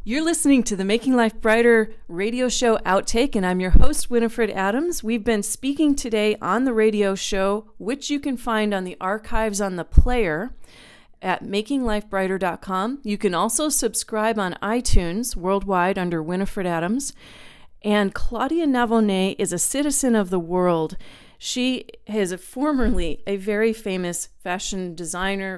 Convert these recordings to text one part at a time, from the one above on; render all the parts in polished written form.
You're listening to the Making Life Brighter radio show outtake, and I'm your host, Winifred Adams. We've been speaking today on the radio show, which you can find on the archives on the player at makinglifebrighter.com. You can also subscribe on iTunes worldwide under Winifred Adams. And Claudia Navone is a citizen of the world. She is formerly a very famous fashion designer,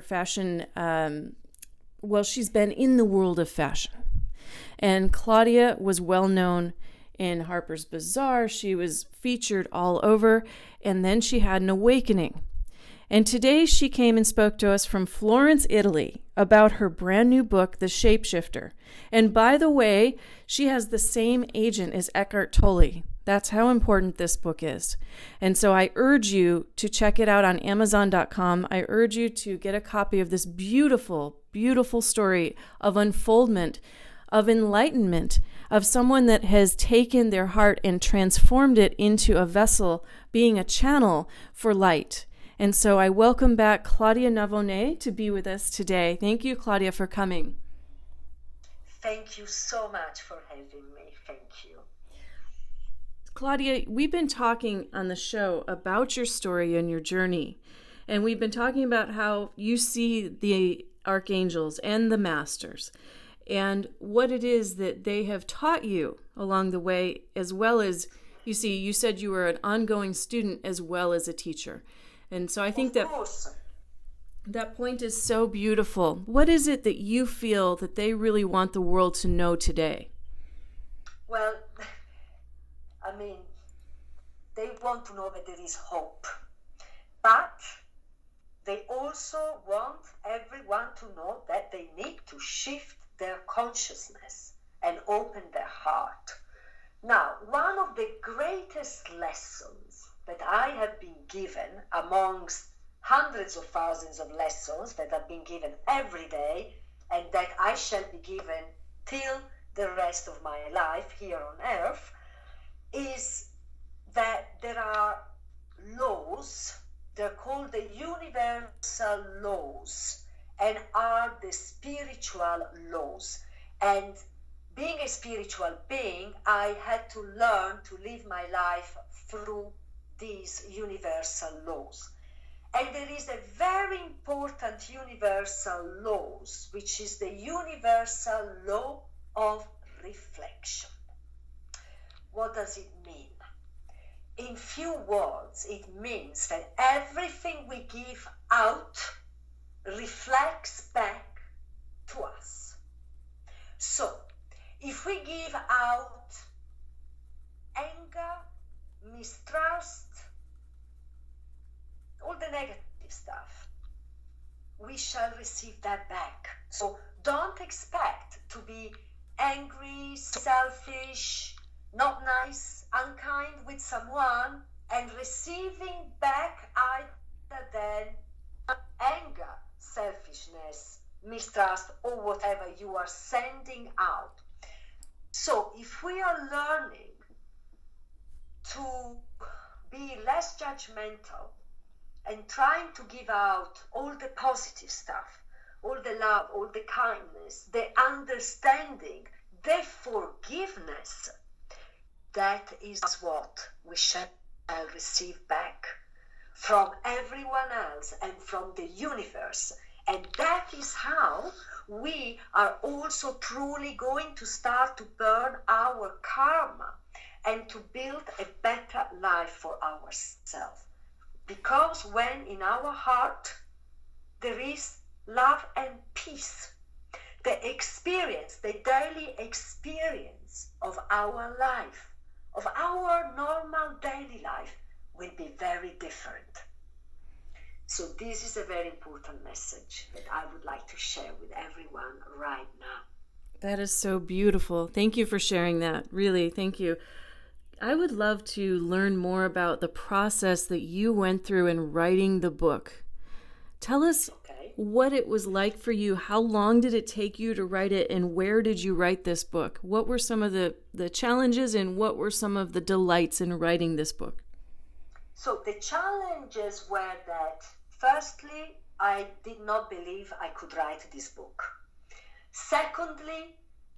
she's been in the world of fashion. And Claudia was well known in Harper's Bazaar. She was featured all over, and then she had an awakening. And today she came and spoke to us from Florence, Italy, about her brand new book, The Shapeshifter. And by the way, she has the same agent as Eckhart Tolle. That's how important this book is. And so I urge you to check it out on Amazon.com. I urge you to get a copy of this beautiful, beautiful story of unfoldment, of enlightenment, of someone that has taken their heart and transformed it into a vessel, being a channel for light. And so I welcome back Claudia Navone to be with us today. Thank you, Claudia, for coming. Thank you so much for having me. Thank you. Claudia, we've been talking on the show about your story and your journey. And we've been talking about how you see the archangels and the masters and what it is that they have taught you along the way, as well as, you said you were an ongoing student as well as a teacher. And so I think that point is so beautiful. What is it that you feel that they really want the world to know today? Well, they want to know that there is hope. But they also want everyone to know that they need to shift their consciousness and open their heart. Now, one of the greatest lessons that I have been given amongst hundreds of thousands of lessons that have been given every day and that I shall be given till the rest of my life here on earth is that there are laws. They're called the universal laws and are the spiritual laws. And being a spiritual being, I had to learn to live my life through these universal laws. And there is a very important universal laws, which is the universal law of reflection. What does it mean? In few words, it means that everything we give out reflects back to us. So, if we give out anger, mistrust, all the negative stuff, we shall receive that back. So don't expect to be angry, selfish, not nice, unkind with someone and receiving back either than anger, selfishness, mistrust, or whatever you are sending out. So if we are learning to be less judgmental and trying to give out all the positive stuff, all the love, all the kindness, the understanding, the forgiveness, that is what we shall receive back from everyone else and from the universe. And that is how we are also truly going to start to burn our karma and to build a better life for ourselves. Because when in our heart there is love and peace, the experience, the daily experience of our life, of our normal daily life, will be very different. So this is a very important message that I would like to share with everyone right now. That is so beautiful. Thank you for sharing that. Really, thank you. I would love to learn more about the process that you went through in writing the book. Tell us what it was like for you. How long did it take you to write it, and where did you write this book? What were some of the challenges, and what were some of the delights in writing this book? So the challenges were that, firstly, I did not believe I could write this book. Secondly,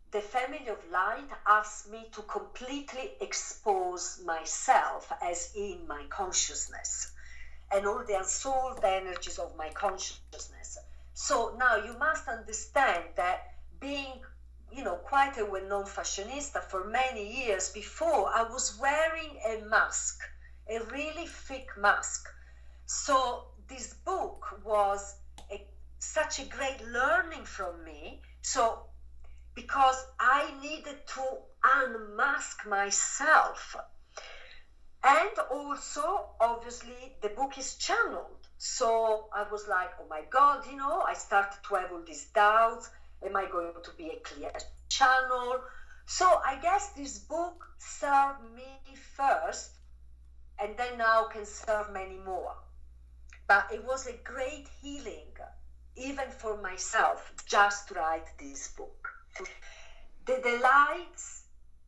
the family of light asked me to completely expose myself, as in my consciousness, and all the unsolved energies of my consciousness. So now you must understand that being, quite a well-known fashionista for many years before, I was wearing a mask, a really thick mask. So this book was such a great learning from me. So because I needed to unmask myself. And also, obviously, the book is channeled. So I was like, oh my God, I started to have all these doubts. Am I going to be a clear channel? So I guess this book served me first, and then now can serve many more. But it was a great healing, even for myself, just to write this book. The delights,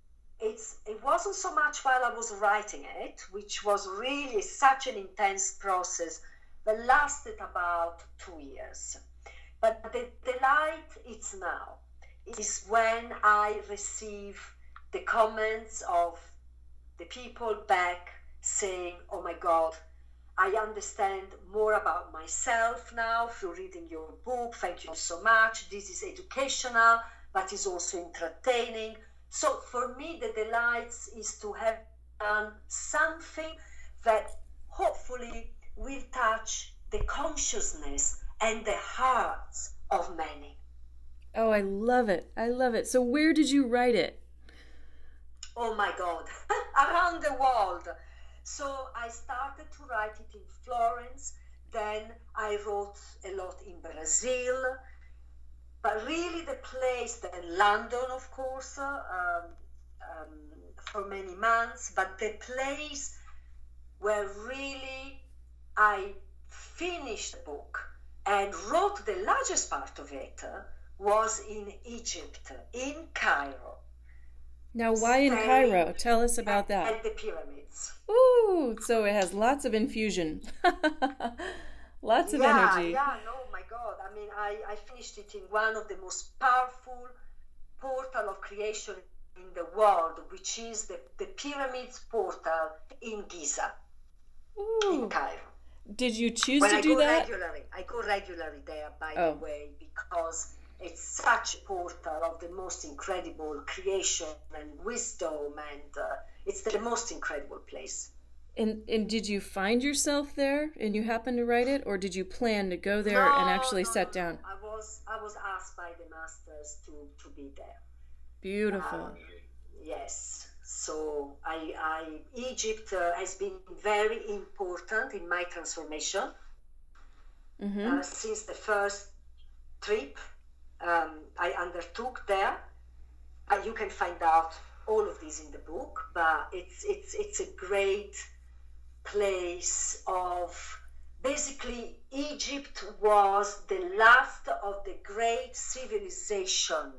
it wasn't so much while I was writing it, which was really such an intense process that lasted about 2 years. But the delight, it's now. It is when I receive the comments of the people back saying, oh my God, I understand more about myself now through reading your book. Thank you so much. This is educational, but is also entertaining. So for me, the delights is to have done something that hopefully will touch the consciousness and the hearts of many. Oh, I love it. I love it. So where did you write it? Oh my God, around the world. So I started to write it in Florence, then I wrote a lot in Brazil, but really the place, then London, of course, for many months, but the place where really I finished the book and wrote the largest part of it was in Egypt, in Cairo. Now, why in Cairo? Tell us about that. And the pyramids. Ooh, so it has lots of infusion. Lots of energy. Yeah, no, my God. I mean, I finished it in one of the most powerful portal of creation in the world, which is the pyramids portal in Giza, in Cairo. Did you choose to do that? I go regularly there, by the way, because it's such a portal of the most incredible creation and wisdom, and it's the most incredible place. And did you find yourself there and you happened to write it, or did you plan to go there and actually sit down? I was asked by the masters to be there. Beautiful. Yes. So Egypt has been very important in my transformation since the first trip I undertook there. You can find out all of this in the book, but it's a great place of, basically, Egypt was the last of the great civilization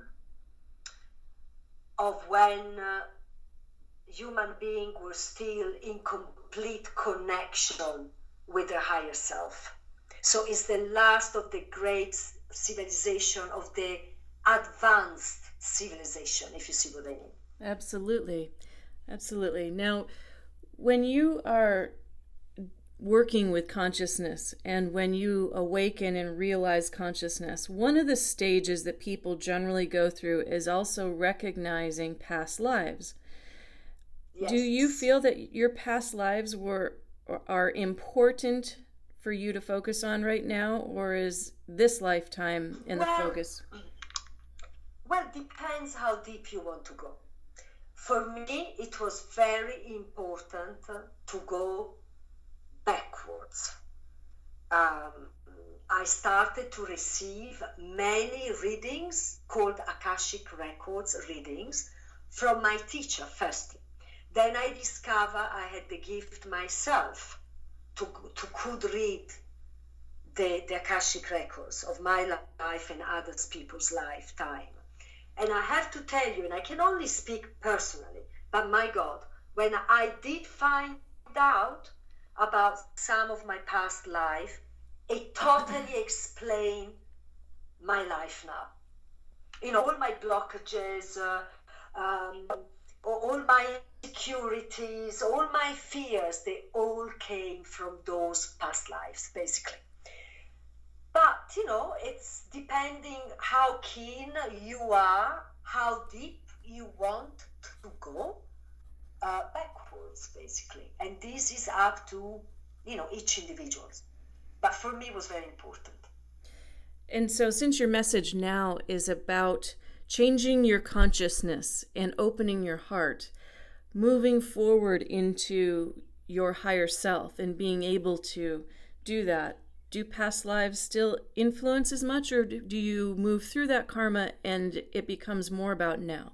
of when human beings were still in complete connection with their higher self. So it's the last of the great civilization, of the advanced civilization, if you see what I mean. Absolutely. Absolutely. Now, when you are working with consciousness and when you awaken and realize consciousness, one of the stages that people generally go through is also recognizing past lives. Yes. Do you feel that your past lives are important for you to focus on right now, or is this lifetime in the focus? Well, depends how deep you want to go. For me, it was very important to go backwards. I started to receive many readings called Akashic Records readings from my teacher firstly. Then I discovered I had the gift myself to could read the Akashic Records of my life and other people's lifetime. And I have to tell you, and I can only speak personally, but my God, when I did find out about some of my past life, it totally explained my life now. all my blockages, all my insecurities, all my fears, they all came from those past lives, basically. But, it's depending how keen you are, how deep you want to go backwards, basically. And this is up to, each individual. But for me, it was very important. And so since your message now is about changing your consciousness and opening your heart, moving forward into your higher self and being able to do that, do past lives still influence as much, or do you move through that karma and it becomes more about now?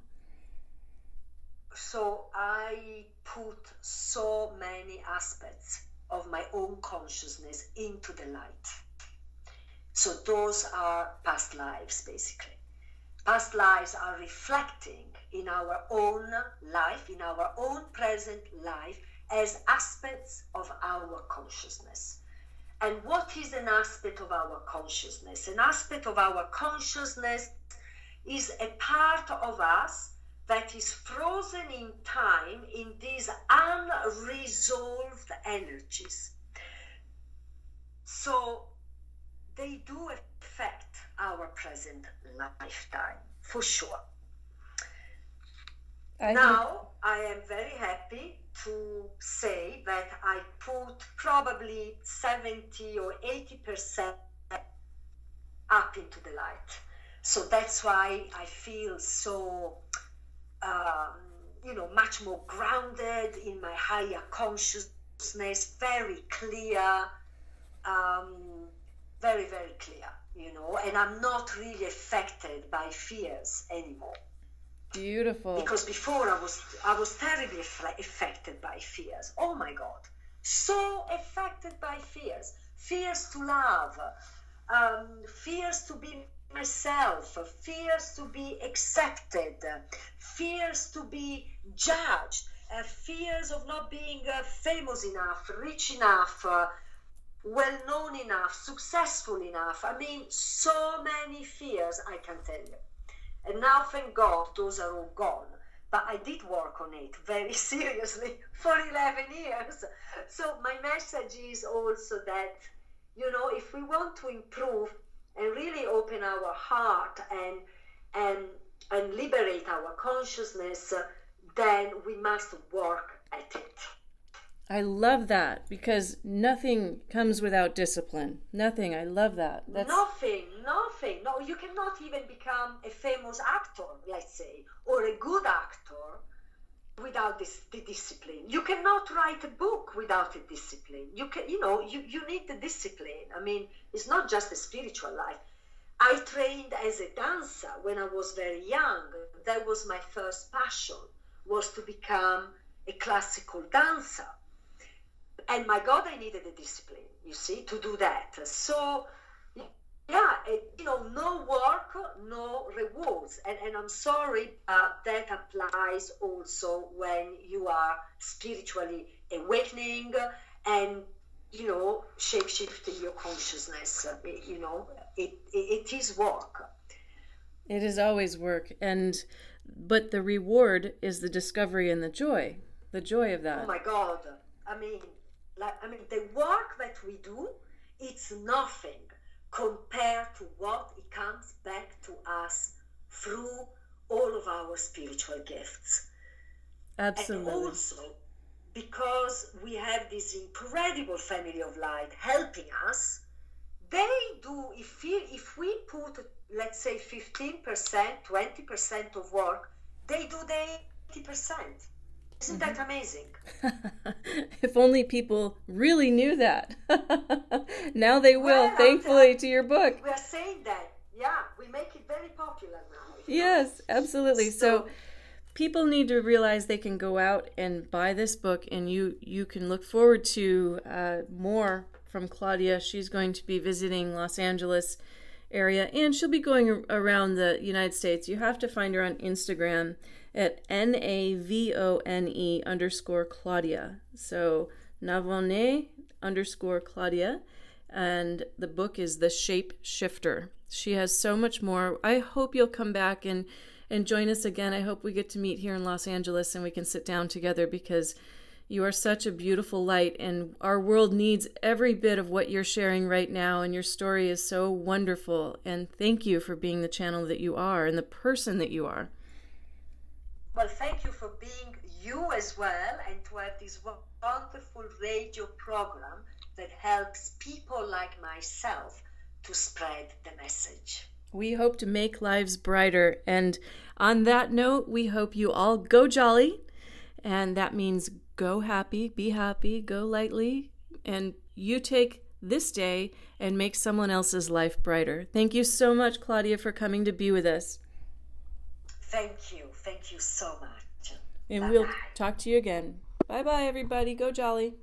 So I put so many aspects of my own consciousness into the light. So those are past lives, basically. Past lives are reflecting in our own life, in our own present life, as aspects of our consciousness. And what is an aspect of our consciousness? An aspect of our consciousness is a part of us that is frozen in time in these unresolved energies. So they do affect our present lifetime, for sure. Now, I am very happy to say that I put probably 70 or 80% up into the light. So that's why I feel so, much more grounded in my higher consciousness, very clear, very, very clear, and I'm not really affected by fears anymore. Beautiful. Because before I was terribly affected by fears. Oh my God, so affected by fears. Fears to love, fears to be myself, fears to be accepted, fears to be judged, fears of not being famous enough, rich enough, well known enough, successful enough. I mean, so many fears, I can tell you. And now, thank God, those are all gone. But I did work on it very seriously for 11 years. So my message is also that, if we want to improve and really open our heart and liberate our consciousness, then we must work at it. I love that, because nothing comes without discipline. Nothing. I love that. Nothing. No, you cannot even become a famous actor, let's say, or a good actor without the discipline. You cannot write a book without a discipline. You need the discipline. I mean, it's not just a spiritual life. I trained as a dancer when I was very young. That was my first passion, was to become a classical dancer. And my God, I needed a discipline, to do that. So, no work, no rewards. And I'm sorry, that applies also when you are spiritually awakening and, shape-shifting your consciousness. It is work. It is always work. But the reward is the discovery and the joy of that. Oh my God. I mean, the work that we do, it's nothing compared to what it comes back to us through all of our spiritual gifts. Absolutely. And also, because we have this incredible family of light helping us, they do, if we put, let's say, 15%, 20% of work, they do the 80%. Isn't that amazing? If only people really knew that. Now they will, thankfully, to your book. We are saying that. Yeah, we make it very popular now. Yes, absolutely. So people need to realize they can go out and buy this book, and you can look forward to more from Claudia. She's going to be visiting Los Angeles area, and she'll be going around the United States. You have to find her on Instagram at NAVONE_Claudia. So Navone_Claudia. and the book is The Shape Shifter. She has so much more. I hope you'll come back and join us again. I hope we get to meet here in Los Angeles and we can sit down together, because you are such a beautiful light, and our world needs every bit of what you're sharing right now, and your story is so wonderful. And thank you for being the channel that you are and the person that you are. Well, thank you for being you as well, and to have this wonderful radio program that helps people like myself to spread the message. We hope to make lives brighter. And on that note, we hope you all go jolly. And that means go happy, be happy, go lightly. And you take this day and make someone else's life brighter. Thank you so much, Claudia, for coming to be with us. Thank you. Thank you so much. And Bye-bye. we'll talk to you again. Bye-bye, everybody. Go jolly.